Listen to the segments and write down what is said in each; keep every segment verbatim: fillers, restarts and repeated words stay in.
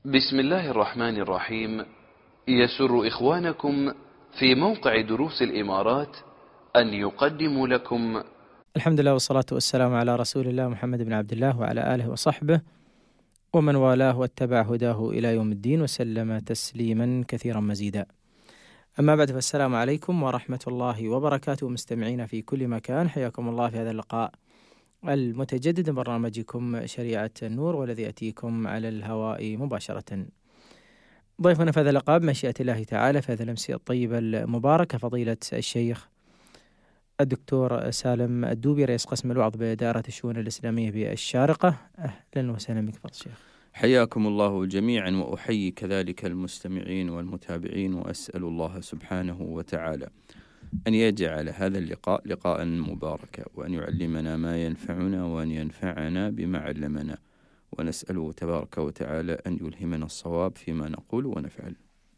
بسم الله الرحمن الرحيم. يسر إخوانكم في موقع دروس الإمارات أن يقدموا لكم الحمد لله والصلاة والسلام على رسول الله محمد بن عبد الله وعلى آله وصحبه ومن والاه واتبع هداه إلى يوم الدين وسلم تسليما كثيرا مزيدا. أما بعد، فالسلام عليكم ورحمة الله وبركاته مستمعين في كل مكان، حياكم الله في هذا اللقاء المتجدد من برنامجكم شريعة النور، والذي يأتيكم على الهواء مباشرة. ضيفنا في هذا اللقاء بمشيئة الله تعالى في هذا الأمسية الطيبة المباركة فضيلة الشيخ الدكتور سالم الدوبي، رئيس قسم الوعظ بإدارة الشؤون الإسلامية بالشارقة. أهلا وسهلا بك فضل الشيخ. حياكم الله جميعا، وأحيي كذلك المستمعين والمتابعين، وأسأل الله سبحانه وتعالى أن يجعل هذا اللقاء لقاء مباركا، وأن يعلمنا ما ينفعنا، وأن ينفعنا بما علمنا، ونسأله تبارك وتعالى أن يلهمنا الصواب فيما نقول ونفعل.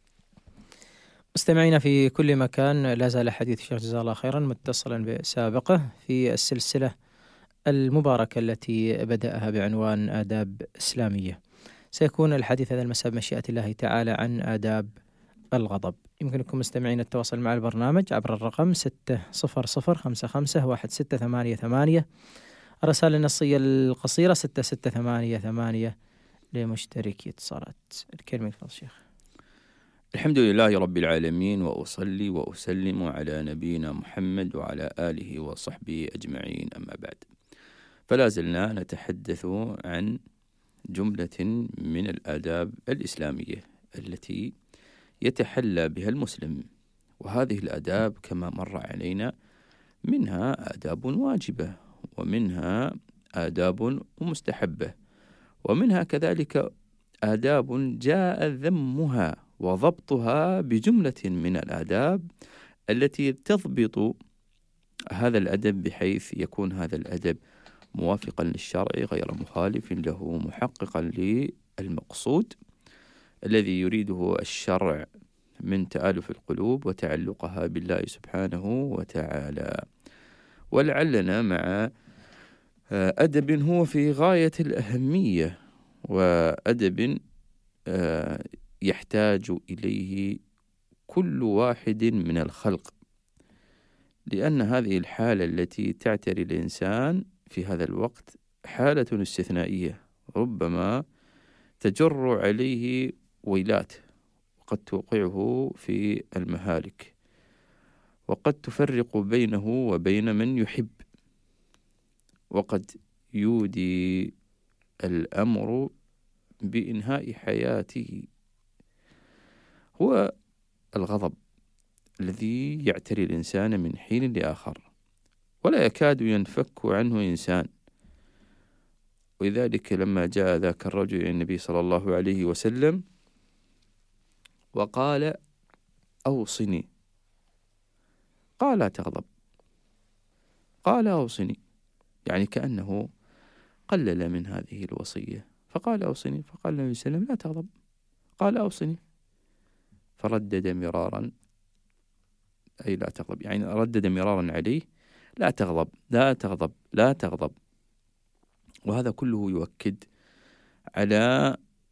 مستمعينا في كل مكان، لا زال حديث الشيخ جزاه الله خيرا متصلا بسابقه في السلسلة المباركة التي بدأها بعنوان آداب إسلامية. سيكون الحديث هذا المساء بمشيئة الله تعالى عن آداب الغضب. يمكنكم مستمعين التواصل مع البرنامج عبر الرقم ستة صفر صفر خمسة خمسة واحد ستة ثمانية ثمانية، الرسالة النصية القصيرة ستة ستة ثمانية ثمانية لمشتركي اتصالات. الكلمة فضل الشيخ. الحمد لله رب العالمين، وأصلي وأسلم على نبينا محمد وعلى آله وصحبه أجمعين، أما بعد. فلا زلنا نتحدث عن جملة من الآداب الإسلامية التي يتحلى بها المسلم، وهذه الآداب كما مر علينا منها آداب واجبة، ومنها آداب مستحبة، ومنها كذلك آداب جاء ذمها وضبطها بجملة من الآداب التي تضبط هذا الأدب بحيث يكون هذا الأدب موافقا للشرع غير مخالف له، محققا للمقصود الذي يريده الشرع من تآلف القلوب وتعلقها بالله سبحانه وتعالى. ولعلنا مع أدب هو في غاية الأهمية، وأدب يحتاج إليه كل واحد من الخلق، لأن هذه الحالة التي تعتري الإنسان في هذا الوقت حالة استثنائية، ربما تجر عليه ويلات، وقد توقعه في المهالك، وقد تفرق بينه وبين من يحب، وقد يودي الأمر بإنهاء حياته. هو الغضب الذي يعتري الإنسان من حين لآخر، ولا يكاد ينفك عنه إنسان. ولذلك لما جاء ذاك الرجل إلى النبي صلى الله عليه وسلم وقال: أوصني، قال: لا تغضب. قال: أوصني، يعني كأنه قلل من هذه الوصية، فقال: أوصني. فقال النبي صلى الله عليه وسلم: لا تغضب. قال: أوصني. فردد مرارا، أي لا تغضب، يعني ردد مرارا عليه: لا تغضب، لا تغضب، لا تغضب. وهذا كله يؤكد على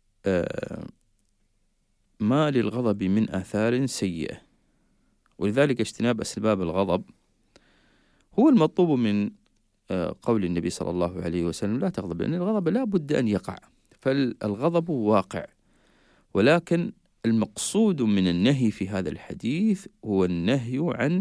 ما للغضب من آثار سيئة. ولذلك اجتناب أسباب الغضب هو المطلوب من قول النبي صلى الله عليه وسلم: لا تغضب، لأن الغضب لا بد أن يقع، فالغضب واقع. ولكن المقصود من النهي في هذا الحديث هو النهي عن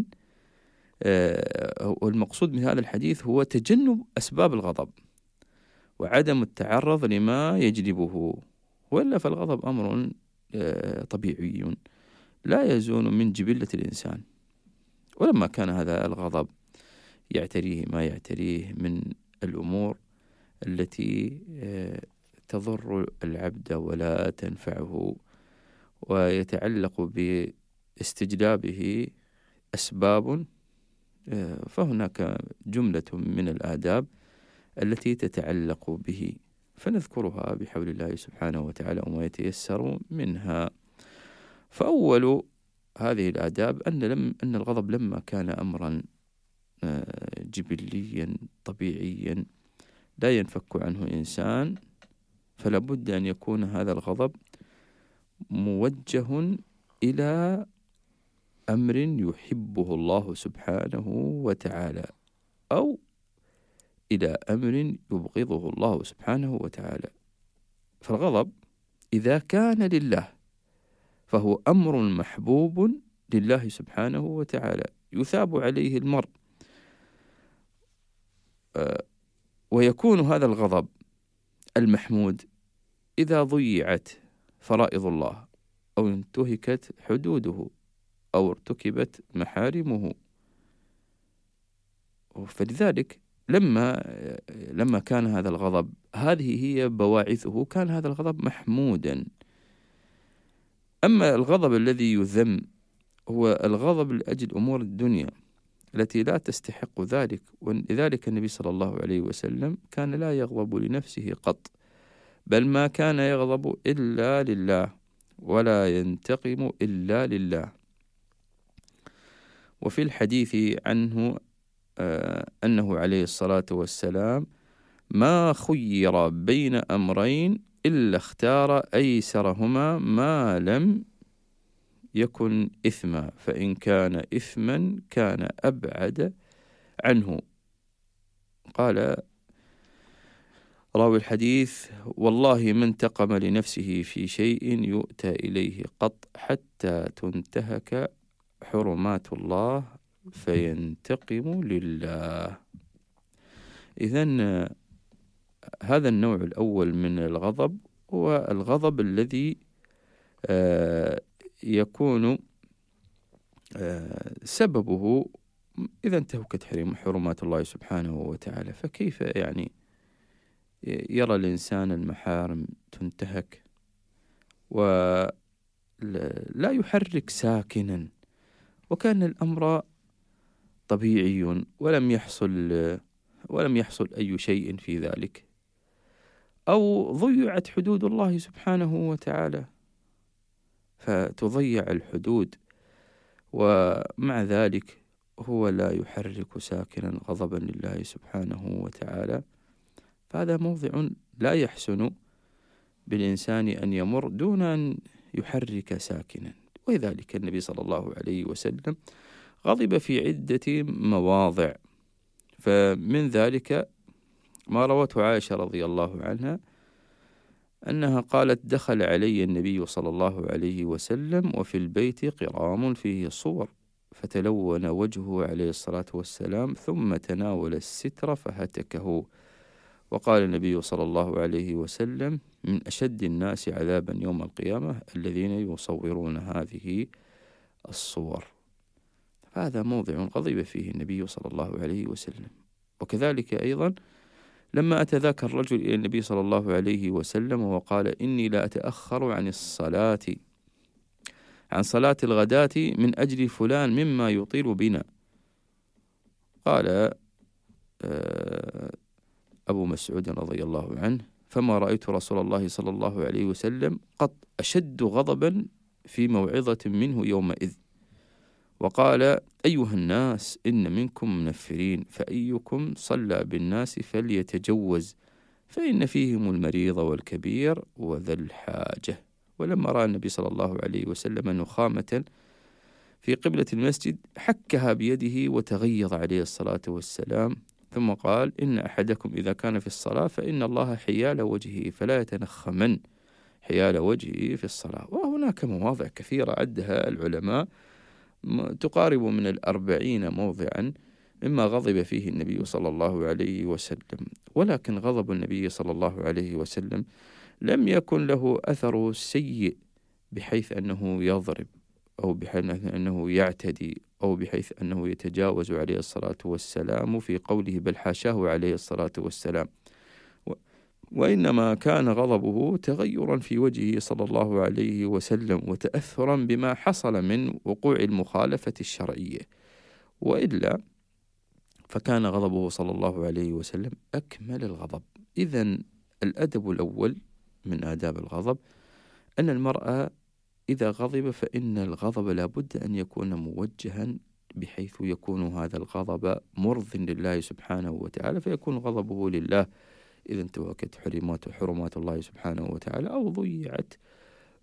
والمقصود من هذا الحديث هو تجنب أسباب الغضب وعدم التعرض لما يجلبه، وإلا فالغضب أمر طبيعي لا يزول من جبلة الإنسان. ولما كان هذا الغضب يعتريه ما يعتريه من الأمور التي تضر العبد ولا تنفعه، ويتعلق باستجلابه أسباب، فهناك جملة من الآداب التي تتعلق به، فنذكرها بحول الله سبحانه وتعالى وما يتيسر منها. فأول هذه الآداب أن لم أن الغضب لما كان أمرا جبليا طبيعيا لا ينفك عنه إنسان، فلا بد أن يكون هذا الغضب موجه إلى أمر يحبه الله سبحانه وتعالى أو إلى أمر يبغضه الله سبحانه وتعالى. فالغضب إذا كان لله فهو أمر محبوب لله سبحانه وتعالى يثاب عليه المرء، ويكون هذا الغضب المحمود إذا ضيعت فرائض الله أو انتهكت حدوده أو ارتكبت محارمه. فلذلك لما لما كان هذا الغضب هذه هي بواعثه كان هذا الغضب محمودا. أما الغضب الذي يذم هو الغضب لأجل أمور الدنيا التي لا تستحق ذلك، ولذلك النبي صلى الله عليه وسلم كان لا يغضب لنفسه قط، بل ما كان يغضب إلا لله ولا ينتقم إلا لله. وفي الحديث عنه آه أنه عليه الصلاة والسلام ما خير بين أمرين إلا اختار أيسرهما ما لم يكن إثما، فإن كان إثما كان أبعد عنه. قال راوي الحديث: والله ما انتقم لنفسه في شيء يؤتى إليه قط حتى تنتهك حرمات الله فينتقم لله. إذن هذا النوع الأول من الغضب هو الغضب الذي آه يكون آه سببه إذا انتهكت حرمات الله سبحانه وتعالى. فكيف يعني يرى الإنسان المحارم تنتهك ولا يحرك ساكنا وكان الأمر طبيعي ولم يحصل ولم يحصل أي شيء في ذلك، أو ضيعت حدود الله سبحانه وتعالى فتضيع الحدود ومع ذلك هو لا يحرك ساكنا غضبا لله سبحانه وتعالى. فهذا موضع لا يحسن بالإنسان أن يمر دون أن يحرك ساكنا. ولذلك النبي صلى الله عليه وسلم غضب في عدة مواضع، فمن ذلك ما روته عائشة رضي الله عنها أنها قالت: دخل علي النبي صلى الله عليه وسلم وفي البيت قرام فيه صور، فتلون وجهه عليه الصلاة والسلام ثم تناول الستر فهتكه، وقال النبي صلى الله عليه وسلم: من أشد الناس عذابا يوم القيامة الذين يصورون هذه الصور. فهذا موضع غضب فيه النبي صلى الله عليه وسلم. وكذلك أيضا لما أتى ذاك الرجل إلى النبي صلى الله عليه وسلم وقال: إني لا أتأخر عن الصلاة عن صلاة الغداة من أجل فلان مما يطيل بنا. قال أبو مسعود رضي الله عنه: فما رأيت رسول الله صلى الله عليه وسلم قط أشد غضبا في موعظة منه يومئذ. وقال: أيها الناس إن منكم منفرين، فأيكم صلى بالناس فليتجوز، فإن فيهم المريض والكبير وذا الحاجة. ولما رأى النبي صلى الله عليه وسلم نخامة في قبلة المسجد حكها بيده وتغيظ عليه الصلاة والسلام، ثم قال: إن أحدكم إذا كان في الصلاة فإن الله حيال وجهه فلا يتنخمن حيال وجهه في الصلاة. وهناك مواضع كثيرة عدها العلماء تقارب من الأربعين موضعا مما غضب فيه النبي صلى الله عليه وسلم. ولكن غضب النبي صلى الله عليه وسلم لم يكن له أثر سيء بحيث أنه يضرب أو بحيث أنه يعتدي أو بحيث أنه يتجاوز عليه الصلاة والسلام في قوله، بل حاشاه عليه الصلاة والسلام. وإنما كان غضبه تغيرا في وجهه صلى الله عليه وسلم وتأثرا بما حصل من وقوع المخالفة الشرعية، وإلا فكان غضبه صلى الله عليه وسلم أكمل الغضب. إذن الأدب الأول من آداب الغضب أن المرأة إذا غضب فإن الغضب لابد أن يكون موجها بحيث يكون هذا الغضب مرض لله سبحانه وتعالى، فيكون غضبه لله إذا انتهكت حرمات حرمات الله سبحانه وتعالى أو ضيعت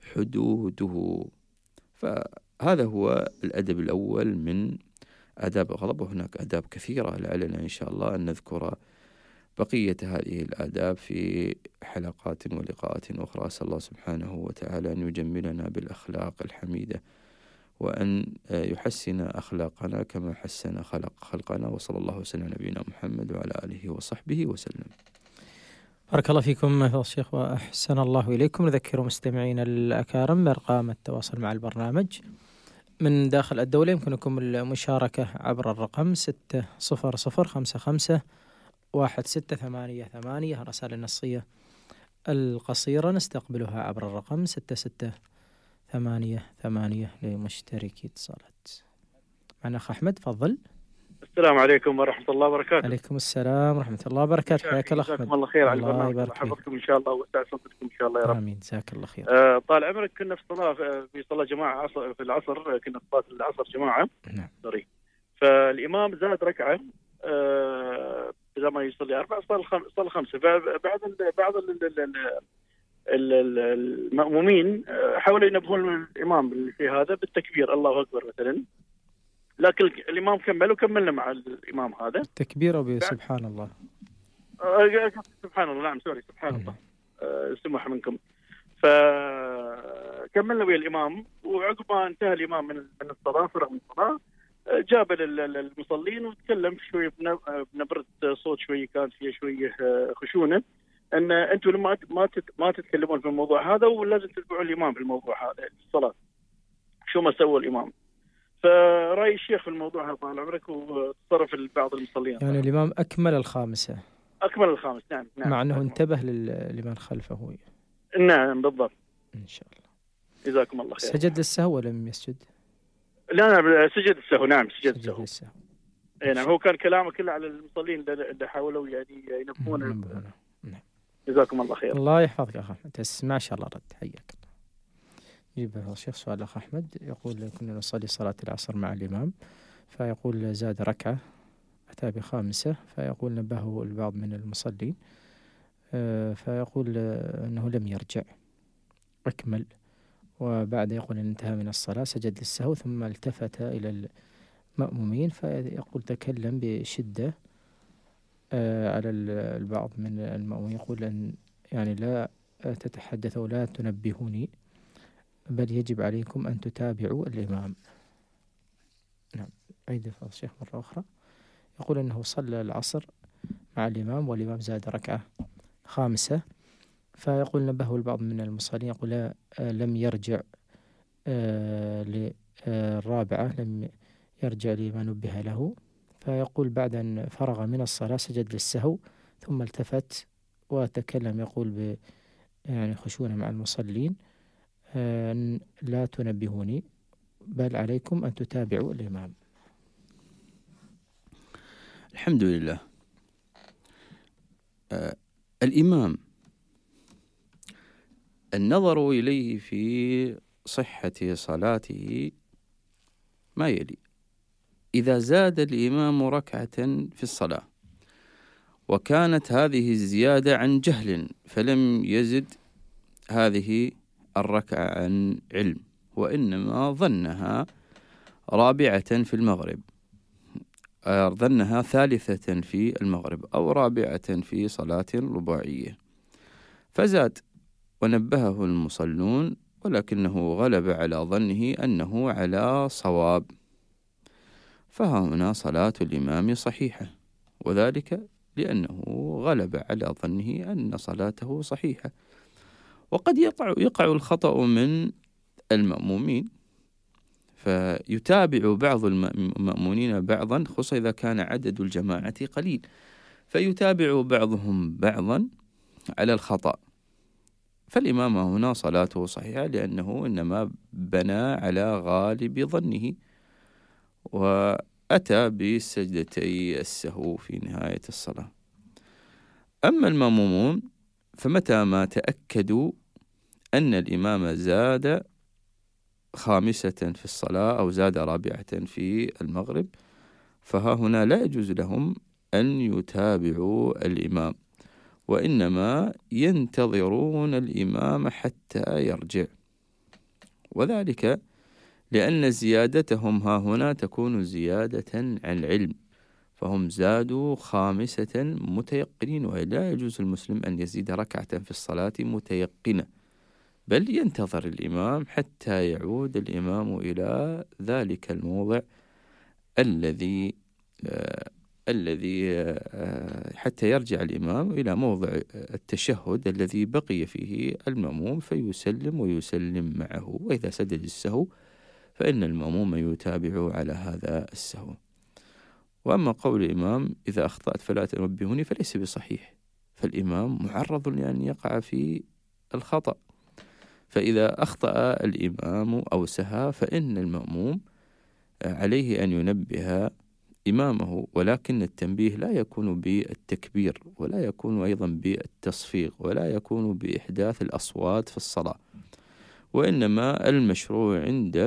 حدوده. فهذا هو الأدب الأول من آداب الغضب، وهناك آداب كثيرة لعلنا إن شاء الله أن نذكر بقية هذه الآداب في حلقات ولقاءات أخرى. أسأل الله سبحانه وتعالى أن يجملنا بالأخلاق الحميدة، وأن يحسن أخلاقنا كما حسن خلق خلقنا. وصلى الله وسلم على نبينا محمد وعلى آله وصحبه وسلم. بارك الله فيكم فضيلة الشيخ وأحسن الله إليكم. نذكر مستمعينا الأكارم بأرقام التواصل مع البرنامج من داخل الدولة. يمكنكم المشاركة عبر الرقم ستة صفر صفر خمسة خمسة واحد ستة ثمانية ثمانية. الرسائل النصية القصيرة نستقبلها عبر الرقم ستة ستة ثمانية ثمانية لمشتركي اتصالات. معنا أخ أحمد، تفضل. السلام عليكم ورحمة الله وبركاته. عليكم السلام ورحمة الله وبركاته. حياك الله أحمد. جزاكم الله خير على الله البرنامج، يبارك فيك. حفظكم إن شاء الله وسع صدركم إن شاء الله يا رب. آمين، جزاك الله خير. آه طال عمرك، كنا في صلاة في صلاة جماعة عصر في العصر، كنا في صلاة العصر جماعة. نعم. سوري. فالإمام زاد ركعة، آه بدل ما يصلي أربعة صلى خم... صلى خمسة. فبعض ال... بعض ال... ال... ال... المأمومين حاولوا ينبهون الإمام اللي في هذا بالتكبير، الله أكبر مثلا، لكن الإمام كمل وكملنا مع الإمام هذا تكبيره بسبحان الله. آه سبحان الله، نعم سوري سبحان الله، آه سمح منكم. فكملنا ويا الإمام، وعقب ما انتهى الإمام من من الصلاة، فرغ من الصلاة، جاب المصلين وتكلم شوي بنبرة صوت شوي كانت فيها شوية خشونة، أن أنتم لما ما ما تتكلمون في الموضوع هذا، ولازم تتبعوا الإمام في الموضوع هذا في الصلاة. شو ما سوى الإمام؟ فرأي الشيخ في الموضوع هذا طال عمرك، وتصرف بعض المصلين. يعني الإمام أكمل الخامسة. أكمل الخامس، نعم نعم. مع أنه انتبه لمن خلفه. نعم بالضبط. إن شاء الله. جزاكم الله خير. سجد للسهو ولم يسجد؟ لا لا سجد السهو، نعم سجد السهو. للسهو. اي نعم، هو كان كلامه كله على المصلين اللي حاولوا يعني ينبهون. نعم. جزاكم الله خير. الله يحفظك يا أخ أحمد، ما شاء الله رد، حياك الله. يجيب الشيخ سؤال الأخ أحمد، يقول كنا نصلي صلاة العصر مع الإمام، فيقول زاد ركعة أتى بخامسة، فيقول نبهه البعض من المصلين، فيقول أنه لم يرجع، أكمل، وبعد يقول إن انتهى من الصلاة سجد للسهو، ثم التفت إلى المأمومين فيقول تكلم بشدة على البعض من المأمومين، يقول أن يعني لا تتحدثوا ولا تنبهوني، بل يجب عليكم أن تتابعوا الإمام. نعم. عيد فضل الشيخ مرة أخرى. يقول أنه صلى العصر مع الإمام والإمام زاد ركعة خامسة، فيقول نبهه البعض من المصلين، يقول لا لم يرجع للرابعة، لم يرجع لما نبه له، فيقول بعد أن فرغ من الصلاة سجد للسهو، ثم التفت وتكلم يقول ب يعني خشونة مع المصلين، لا تنبهوني بل عليكم أن تتابعوا الإمام. الحمد لله. آه الإمام النظر إليه في صحة صلاته ما يلي: إذا زاد الإمام ركعة في الصلاة وكانت هذه الزيادة عن جهل فلم يزد هذه الركعة عن علم، وإنما ظنها رابعة في المغرب، ظنها ثالثة في المغرب أو رابعة في صلاة رباعية، فزاد ونبهه المصلون، ولكنه غلب على ظنه أنه على صواب، فهنا صلاة الإمام صحيحة، وذلك لأنه غلب على ظنه أن صلاته صحيحة. وقد يقع, يقع الخطأ من المأمومين، فيتابع بعض المأمونين بعضا، خصوصا إذا كان عدد الجماعة قليل، فيتابع بعضهم بعضا على الخطأ، فالإمام هنا صلاته صحيحة لأنه إنما بنى على غالب ظنه، وأتى بسجدتي السهو في نهاية الصلاة. أما المأمومون فمتى ما تأكدوا أن الإمام زاد خامسة في الصلاة أو زاد رابعة في المغرب، فها هنا لا يجوز لهم أن يتابعوا الإمام، وإنما ينتظرون الإمام حتى يرجع. وذلك لأن زيادتهم ها هنا تكون زيادة عن العلم، فهم زادوا خامسة متيقنين، ولا يجوز المسلم أن يزيد ركعة في الصلاة متيقنة، بل ينتظر الإمام حتى يعود الإمام إلى ذلك الموضع الذي آه الذي آه حتى يرجع الإمام إلى موضع التشهد الذي بقي فيه المأموم فيسلم ويسلم معه، وإذا سجد السهو فإن المأموم يتابع على هذا السهو. وأما قول الإمام إذا أخطأت فلا تنبهوني فليس بصحيح، فالإمام معرض لأن يقع في الخطأ، فإذا أخطأ الإمام أو سهى فإن المأموم عليه أن ينبه إمامه، ولكن التنبيه لا يكون بالتكبير، ولا يكون أيضا بالتصفيق، ولا يكون بإحداث الأصوات في الصلاة، وإنما المشروع عند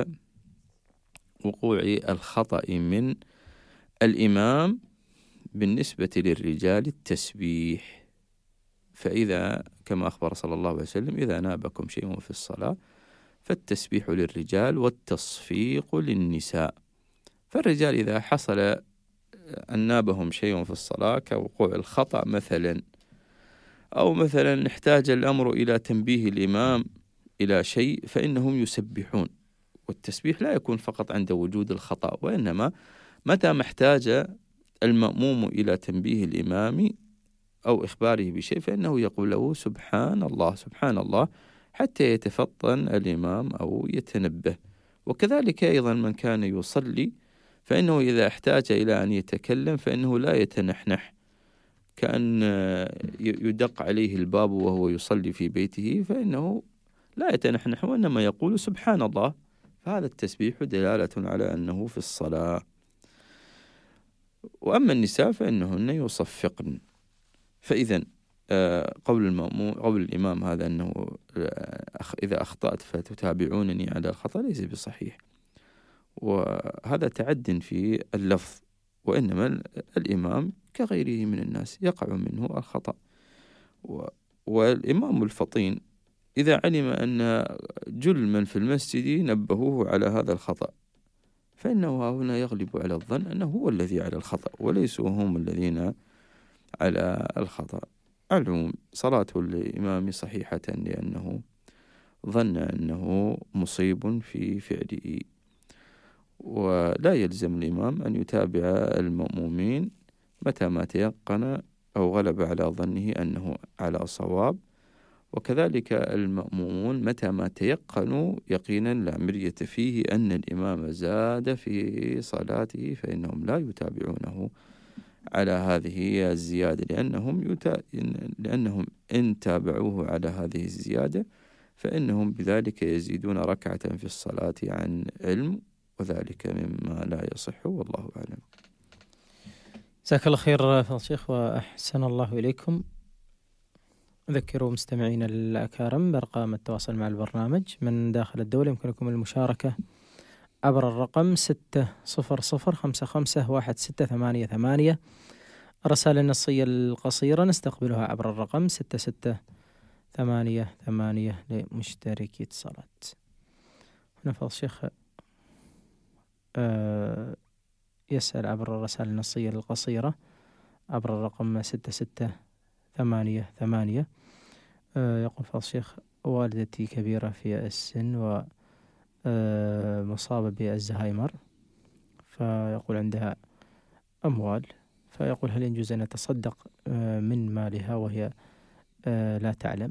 وقوع الخطأ من الإمام بالنسبة للرجال التسبيح. فإذا كما أخبر صلى الله عليه وسلم إذا نابكم شيء في الصلاة فالتسبيح للرجال والتصفيق للنساء. فالرجال إذا حصل أن نابهم شيء في الصلاة كوقوع الخطأ مثلا، أو مثلا احتاج الأمر إلى تنبيه الإمام إلى شيء فإنهم يسبحون، والتسبيح لا يكون فقط عند وجود الخطأ، وإنما متى ما احتاج المأموم إلى تنبيه الإمام أو إخباره بشيء فإنه يقول له سبحان الله سبحان الله حتى يتفطن الإمام أو يتنبه. وكذلك أيضا من كان يصلي فإنه إذا احتاج إلى أن يتكلم فإنه لا يتنحنح كأن يدق عليه الباب وهو يصلي في بيته، فإنه لا يتنحنح وإنما يقول سبحان الله، فهذا التسبيح دلالة على أنه في الصلاة. وأما النساء فإنهن يصفقن. فإذا قول المأموم قول الإمام هذا أنه إذا أخطأت فتتابعونني على الخطأ ليس بصحيح، وهذا تعد في اللفظ، وإنما الإمام كغيره من الناس يقع منه الخطأ. والإمام الفطين إذا علم أن جل من في المسجد نبهوه على هذا الخطأ فإنه هنا يغلب على الظن أنه هو الذي على الخطأ وليسوا هم الذين على الخطأ. العموم صلاة الإمام صحيحة لأنه ظن أنه مصيب في فعله، ولا يلزم الإمام أن يتابع المأمومين متى ما تيقن أو غلب على ظنه أنه على صواب، وكذلك المأمومون متى ما تيقنوا يقينا لا مرية فيه أن الإمام زاد في صلاته فإنهم لا يتابعونه على هذه الزيادة، لأنهم, يتا... لأنهم إن تابعوه على هذه الزيادة فإنهم بذلك يزيدون ركعة في الصلاة عن علم، وذلك مما لا يصح، والله أعلم. جزاك الله خير فضل الشيخ وأحسن الله إليكم. أذكروا مستمعين الأكارم بأرقام التواصل مع البرنامج من داخل الدولة، يمكنكم المشاركة عبر الرقم ستة صفر صفر خمسة خمسة واحد ستة ثمانية ثمانية. الرسائل النصية القصيرة نستقبلها عبر الرقم ستة ستة ثمانية ثمانية لمشتركي اتصالات. هنا فضل الشيخ أه يسأل عبر الرسائل النصية القصيرة عبر الرقم ستة ستة ثمانية ثمانية. أه يقول فضل الشيخ والدتي كبيرة في السن و أه مصابة بالزهايمر، فيقول عندها أموال، فيقول هل يجوز أن أتصدق أه من مالها وهي أه لا تعلم؟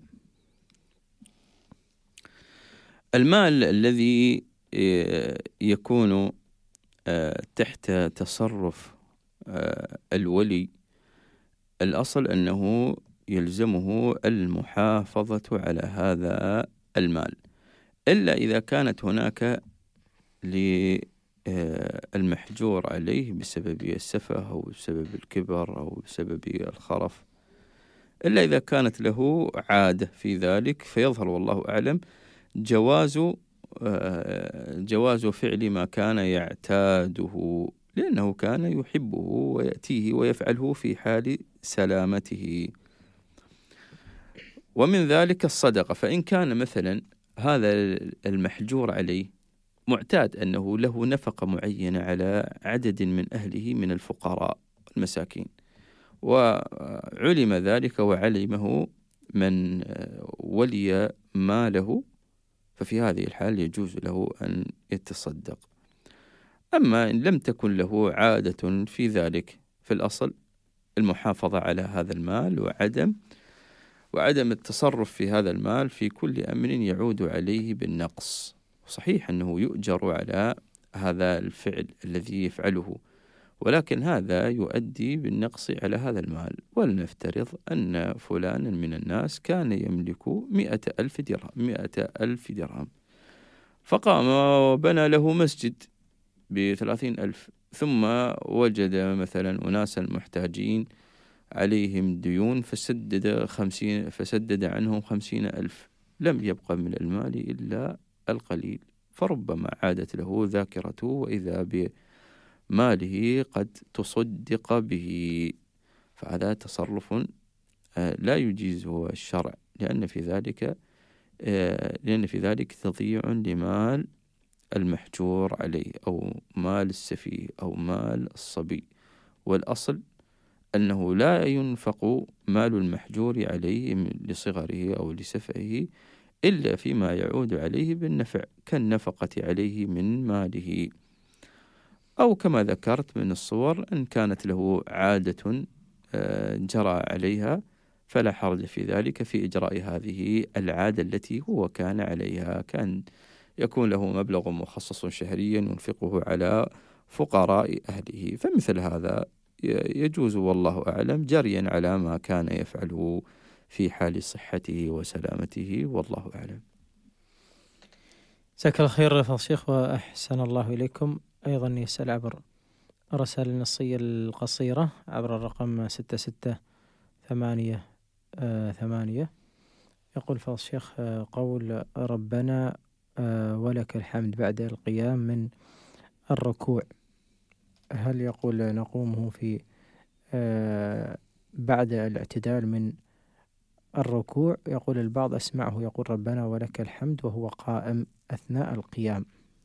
المال الذي يكون تحت تصرف الولي الأصل أنه يلزمه المحافظة على هذا المال، إلا إذا كانت هناك للمحجور عليه بسبب السفه أو بسبب الكبر أو بسبب الخرف، إلا إذا كانت له عادة في ذلك فيظهر والله أعلم جواز جواز فعل ما كان يعتاده، لأنه كان يحبه ويأتيه ويفعله في حال سلامته. ومن ذلك الصدقة، فإن كان مثلا هذا المحجور عليه معتاد أنه له نفقة معينة على عدد من أهله من الفقراء المساكين، وعلم ذلك وعلمه من ولي ماله، ففي هذه الحال يجوز له أن يتصدق. أما إن لم تكن له عادة في ذلك، في الأصل المحافظة على هذا المال وعدم وعدم التصرف في هذا المال في كل أمر يعود عليه بالنقص. صحيح أنه يؤجر على هذا الفعل الذي يفعله، ولكن هذا يؤدي بالنقص على هذا المال. ولنفترض أن فلانا من الناس كان يملك مئة ألف درهم مئة ألف درهم فقام وبنى له مسجد بثلاثين ألف، ثم وجد مثلا أناسا محتاجين عليهم ديون فسدد خمسين فسدد عنهم خمسين ألف، لم يبقى من المال إلا القليل، فربما عادت له ذاكرته وإذا بماله قد تصدق به، فهذا تصرف لا يجيزه الشرع، لأن في ذلك لأن في ذلك تضييع لمال المحجور عليه أو مال السفيه أو مال الصبي. والأصل أنه لا ينفق مال المحجور عليه لصغره أو لسفهه إلا فيما يعود عليه بالنفع، كالنفقة عليه من ماله، أو كما ذكرت من الصور أن كانت له عادة جرى عليها فلا حرج في ذلك في إجراء هذه العادة التي هو كان عليها، كان يكون له مبلغ مخصص شهريا ينفقه على فقراء أهله، فمثل هذا يجوز والله أعلم جريا على ما كان يفعله في حال صحته وسلامته، والله أعلم. جزاك الله خير فضل الشيخ وأحسن الله إليكم. أيضا يسأل عبر الرسائل النصية القصيرة عبر الرقم ستة ستة ثمانية آه ثمانية، يقول فضل الشيخ آه قول ربنا آه ولك الحمد بعد القيام من الركوع، هل يقول نقومه في آه بعد الاعتدال من الركوع؟ يقول البعض أسمعه يقول ربنا ولك الحمد وهو قائم أثناء القيام.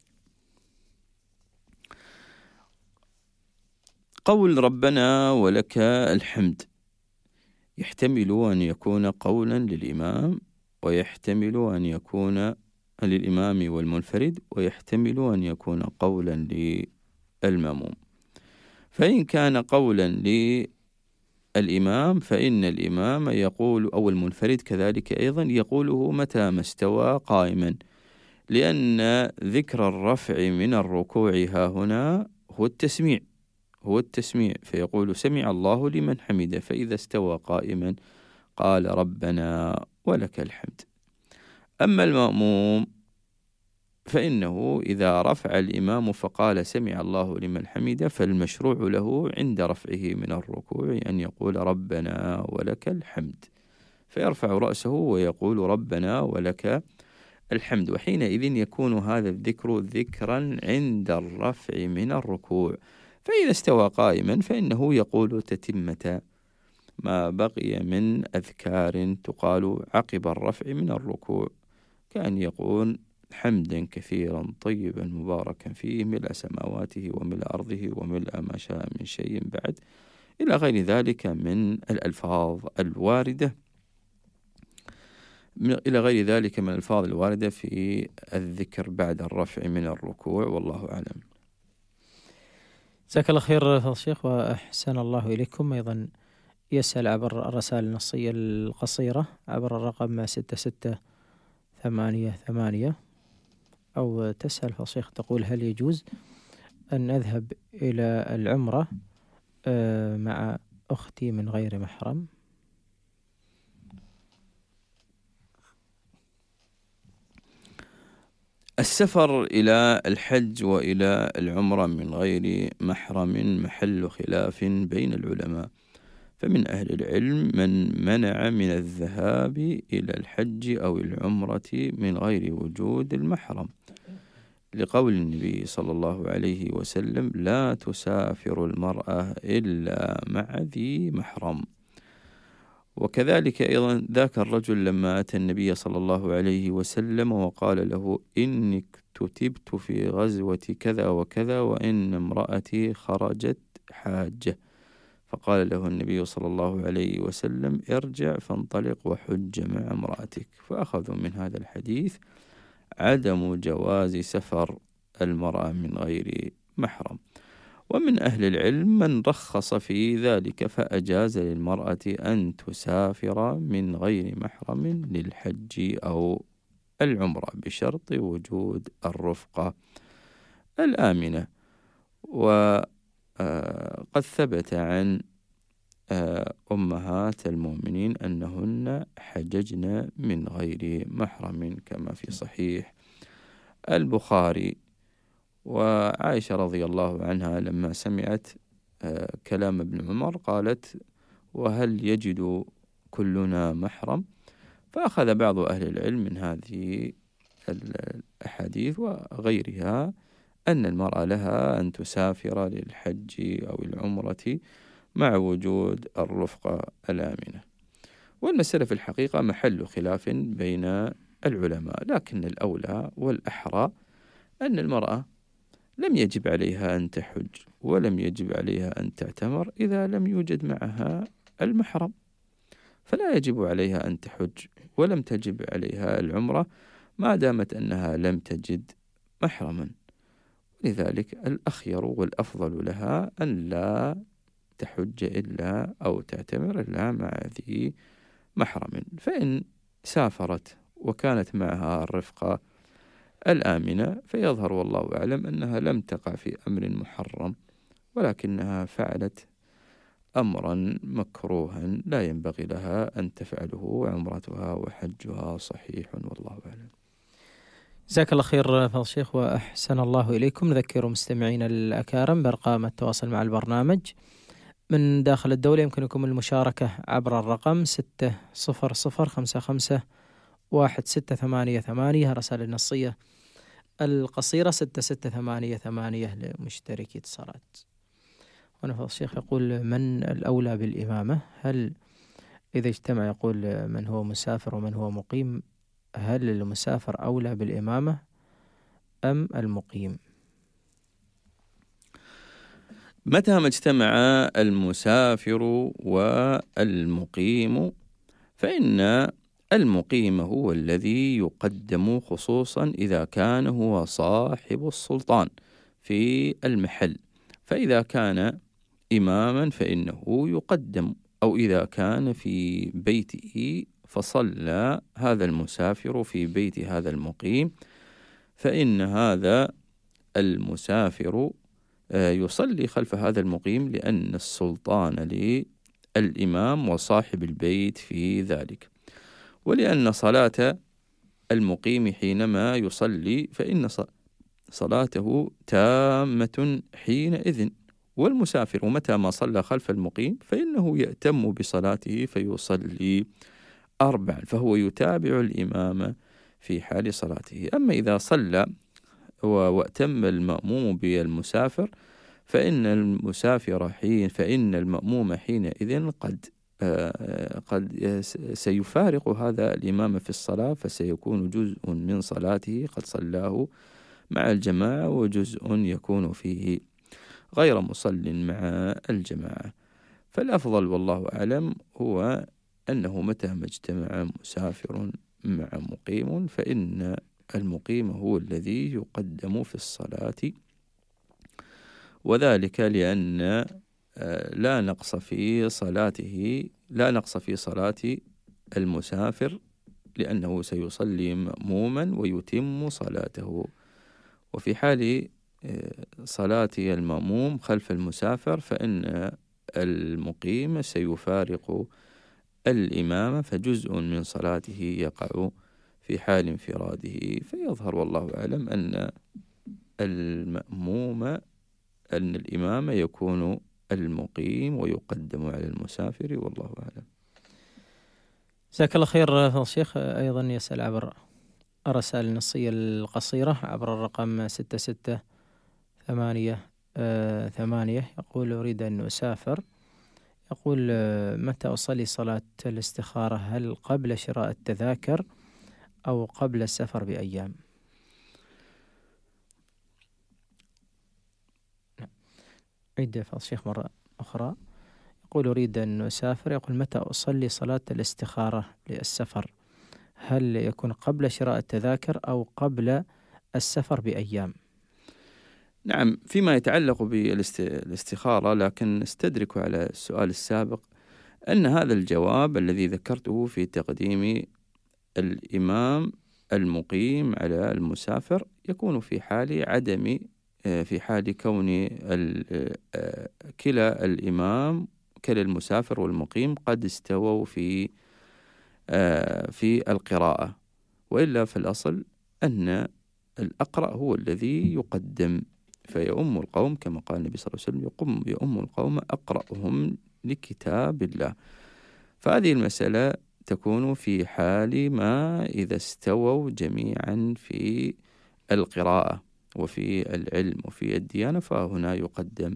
قول ربنا ولك الحمد يحتمل أن يكون قولا للإمام، ويحتمل أن يكون للإمام والمنفرد، ويحتمل أن يكون قولا للمأموم. فإن كان قولا للإمام فإن الإمام يقول أو المنفرد كذلك أيضا يقوله متى ما استوى قائما، لأن ذكر الرفع من الركوع ها هنا هو التسميع هو التسميع فيقول سمع الله لمن حمده، فإذا استوى قائما قال ربنا ولك الحمد. أما المأموم فإنه إذا رفع الإمام فقال سمع الله لمن حمده فالمشروع له عند رفعه من الركوع أن يقول ربنا ولك الحمد، فيرفع رأسه ويقول ربنا ولك الحمد، وحينئذ يكون هذا الذكر ذكرا عند الرفع من الركوع. فإذا استوى قائما فإنه يقول تتمة ما بقي من أذكار تقال عقب الرفع من الركوع، كأن يقول حمدا كثيرا طيبا مباركا فيه ملء سماواته وملء أرضه وملء ما شاء من شيء بعد، إلى غير ذلك من الألفاظ الواردة إلى غير ذلك من الألفاظ الواردة في الذكر بعد الرفع من الركوع، والله أعلم. جزاك الله خير فضل الشيخ وأحسن الله إليكم. أيضا يسأل عبر الرسائل النصية القصيرة عبر الرقم ستة ستة ثمانية ثمانية، أو تسأل فضل الشيخ تقول هل يجوز أن أذهب إلى العمرة مع أختي من غير محرم؟ السفر إلى الحج وإلى العمرة من غير محرم محل خلاف بين العلماء، فمن أهل العلم من منع من الذهاب إلى الحج أو العمرة من غير وجود المحرم، لقول النبي صلى الله عليه وسلم لا تسافر المرأة إلا مع ذي محرم. وكذلك أيضا ذاك الرجل لما أتى النبي صلى الله عليه وسلم وقال له إني كتبت في غزوة كذا وكذا وإن امرأتي خرجت حاجة، فقال له النبي صلى الله عليه وسلم ارجع فانطلق وحج مع امرأتك. فأخذوا من هذا الحديث عدم جواز سفر المرأة من غير محرم. ومن أهل العلم من رخص في ذلك فأجاز للمرأة أن تسافر من غير محرم للحج أو العمرة بشرط وجود الرفقة الآمنة. وقد ثبت عن أمهات المؤمنين أنهن حججن من غير محرم كما في صحيح البخاري. وعائشة رضي الله عنها لما سمعت كلام ابن عمر قالت وهل يجد كلنا محرم؟ فأخذ بعض أهل العلم من هذه الأحاديث وغيرها أن المرأة لها أن تسافر للحج أو العمرة مع وجود الرفقة الآمنة. والمسألة في الحقيقة محل خلاف بين العلماء، لكن الأولى والأحرى أن المرأة لم يجب عليها أن تحج ولم يجب عليها أن تعتمر إذا لم يوجد معها المحرم، فلا يجب عليها أن تحج ولم تجب عليها العمرة ما دامت أنها لم تجد محرما. لذلك الأخير والأفضل لها أن لا تحج إلا أو تعتمر إلا مع ذي محرم. فإن سافرت وكانت معها الرفقة الآمنة فيظهر والله أعلم أنها لم تقع في أمر محرم، ولكنها فعلت أمرا مكروها لا ينبغي لها أن تفعله، وعمرتها وحجها صحيح والله أعلم. جزاك الله خير فضل الشيخ وأحسن الله إليكم. نذكر مستمعين الأكارم بأرقام التواصل مع البرنامج من داخل الدولة. يمكنكم المشاركة عبر الرقم ستة صفر صفر خمسة خمسة واحد ستة ثمانية ثمانية، رسائل النصية القصيرة ستة ستة ثمانية ثمانية لمشتركي اتصالات. هنا فضل الشيخ يقول من الأولى بالإمامة؟ هل إذا اجتمع يقول من هو مسافر ومن هو مقيم، هل المسافر أولى بالإمامة أم المقيم؟ متى ما اجتمع المسافر والمقيم فإن المقيم هو الذي يقدم، خصوصا إذا كان هو صاحب السلطان في المحل، فإذا كان إماما فإنه يقدم، أو إذا كان في بيته فصلى هذا المسافر في بيت هذا المقيم فإن هذا المسافر يصلي خلف هذا المقيم، لأن السلطان للإمام وصاحب البيت في ذلك، ولأن صلاة المقيم حينما يصلي فإن صلاته تامة حينئذ، والمسافر متى ما صلى خلف المقيم فإنه يأتم بصلاته فيصلي أربعا، فهو يتابع الإمام في حال صلاته. أما إذا صلى وأتم المأموم بالمسافر فإن المسافر حين فإن المأموم حينئذ قد آه قد سيفارق هذا الإمام في الصلاة، فسيكون جزء من صلاته قد صلاه مع الجماعة وجزء يكون فيه غير مصل مع الجماعة. فالأفضل والله أعلم هو أنه متى ما اجتمع مسافر مع مقيم فإن المقيم هو الذي يقدم في الصلاة، وذلك لأن لا نقص في صلاته لا نقص في صلاة المسافر، لأنه سيصلي مأموما ويتم صلاته. وفي حال صلاة المأموم خلف المسافر فإن المقيم سيفارق الإمام، فجزء من صلاته يقع في حال انفراده. فيظهر والله أعلم أن المأموم أن الإمام يكون المقيم ويقدم على المسافر والله أعلم. جزاك الله خير فضل الشيخ. أيضا يسأل عبر الرسائل النصية القصيرة عبر الرقم ستة ستة ثمانية ثمانية، يقول أريد أن أسافر يقول متى أصلي صلاة الاستخارة؟ هل قبل شراء التذاكر أو قبل السفر بأيام؟ عيد فضل الشيخ مرة أخرى. يقول أريد أن أسافر، يقول متى أصلي صلاة الاستخارة للسفر؟ هل يكون قبل شراء التذاكر أو قبل السفر بأيام؟ نعم، فيما يتعلق بالاستخارة، لكن استدركوا على السؤال السابق أن هذا الجواب الذي ذكرته في تقديم الإمام المقيم على المسافر يكون في حال عدم في حال كون كلا الإمام كلا المسافر والمقيم قد استووا في في القراءة، وإلا فالأصل أن الأقرأ هو الذي يقدم، فيؤم القوم كما قال النبي صلى الله عليه وسلم يقوم يؤم القوم أقرأهم لكتاب الله. فهذه المسألة تكون في حال ما إذا استووا جميعا في القراءة وفي العلم وفي الديانة، فهنا يقدم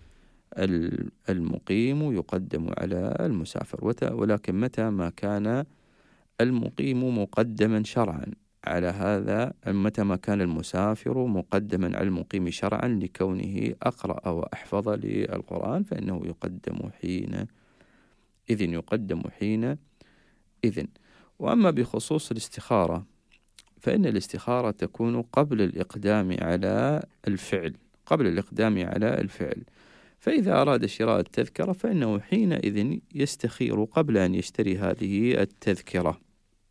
المقيم يقدم على المسافر. ولكن متى ما كان المقيم مقدما شرعا على هذا، متى ما كان المسافر مقدما على المقيم شرعا لكونه أقرأ وأحفظ للقرآن، فإنه يقدم حين إذن يقدم حين إذن. وأما بخصوص الاستخارة، فإن الاستخارة تكون قبل الإقدام على الفعل قبل الإقدام على الفعل فإذا أراد شراء التذكرة فإنه حينئذ يستخير قبل أن يشتري هذه التذكرة.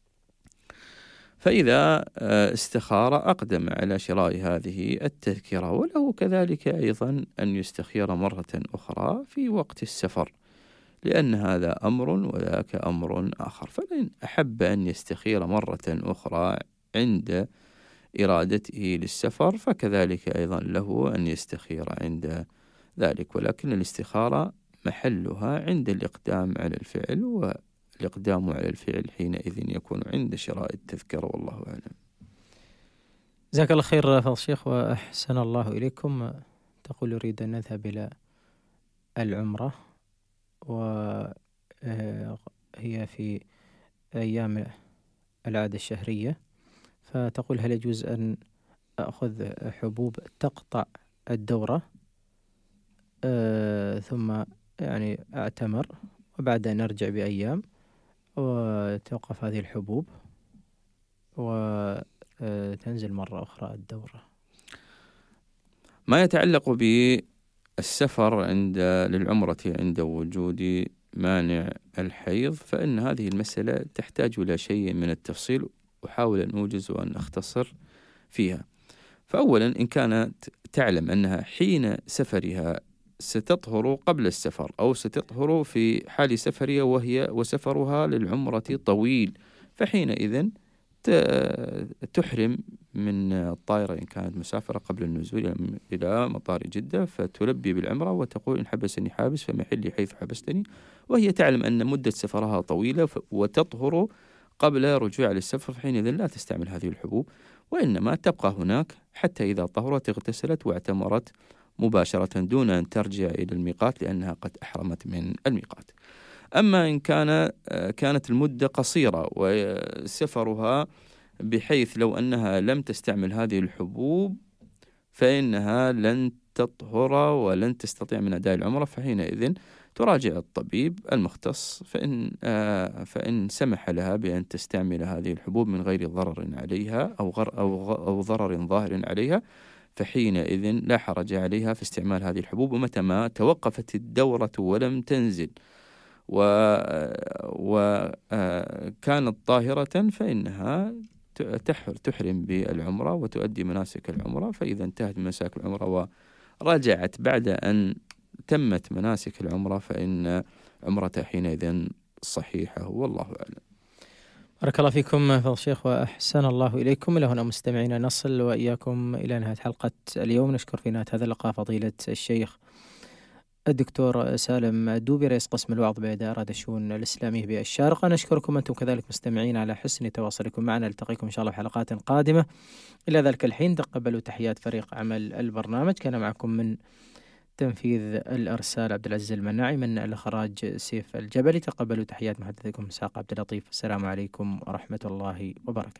فإذا استخار أقدم على شراء هذه التذكرة، وله كذلك أيضا أن يستخير مرة أخرى في وقت السفر، لأن هذا أمر وذاك أمر آخر. فإن أحب أن يستخير مرة أخرى عند إرادته للسفر فكذلك أيضا له أن يستخير عند ذلك، ولكن الاستخارة محلها عند الإقدام على الفعل، والإقدام على الفعل حينئذ يكون عند شراء التذكرة، والله أعلم. جزاك الله خير فضل الشيخ وأحسن الله إليكم. تقول أريد أن نذهب إلى العمرة وهي في أيام العادة الشهرية، فتقول هل يجوز أن أخذ حبوب تقطع الدورة آه ثم يعني أعتمر وبعد أن أرجع بأيام وتوقف هذه الحبوب وتنزل مرة أخرى الدورة؟ ما يتعلق بالسفر عند للعمرة عند وجود مانع الحيض، فإن هذه المسألة تحتاج إلى شيء من التفصيل، أحاول أن أوجز وأن أختصر فيها. فأولا، إن كانت تعلم أنها حين سفرها ستطهر قبل السفر أو ستطهر في حال سفرها وهي وسفرها للعمرة طويل، فحينئذ تحرم من الطائرة إن كانت مسافرة قبل النزول إلى مطار جدة، فتلبي بالعمرة وتقول إن حبسني حابس فمحلي حيث حبستني، وهي تعلم أن مدة سفرها طويلة وتطهر قبل رجوع للسفر، فحينئذ لا تستعمل هذه الحبوب، وإنما تبقى هناك حتى إذا طهرت اغتسلت واعتمرت مباشرة دون أن ترجع إلى الميقات لأنها قد أحرمت من الميقات. أما إن كان كانت المدة قصيرة وسفرها بحيث لو أنها لم تستعمل هذه الحبوب فإنها لن تطهر ولن تستطيع من أداء العمرة، فحينئذ تراجع الطبيب المختص فإن آه فإن سمح لها بأن تستعمل هذه الحبوب من غير ضرر عليها أو غر أو, أو ضرر ظاهر عليها، فحينئذ لا حرج عليها في استعمال هذه الحبوب. ومتى ما توقفت الدورة ولم تنزل وكانت طاهرة فإنها تحرم بالعمرة وتؤدي مناسك العمرة. فإذا انتهت مناسك العمرة ورجعت بعد أن تمت مناسك العمرة فإن عمرتها حينئذ صحيحة، والله أعلم. بارك الله فيكم فضل الشيخ وأحسن الله إليكم. إلى هنا مستمعينا نصل وإياكم إلى نهاية حلقة اليوم. نشكر في نهاية هذا اللقاء فضيلة الشيخ الدكتور سالم الدوبي رئيس قسم الوعظ بإدارة الشؤون الإسلامية بالشارقة. نشكركم أنتم كذلك مستمعين على حسن تواصلكم معنا. نلتقيكم إن شاء الله في حلقات قادمة. إلى ذلك الحين تقبلوا تحيات فريق عمل البرنامج. كان معكم من تنفيذ الإرسال عبد العزيز المناعي، من الإخراج سيف الجبلي. تقبلوا تحيات محدثكم إسحاق عبد اللطيف. السلام عليكم ورحمة الله وبركاته.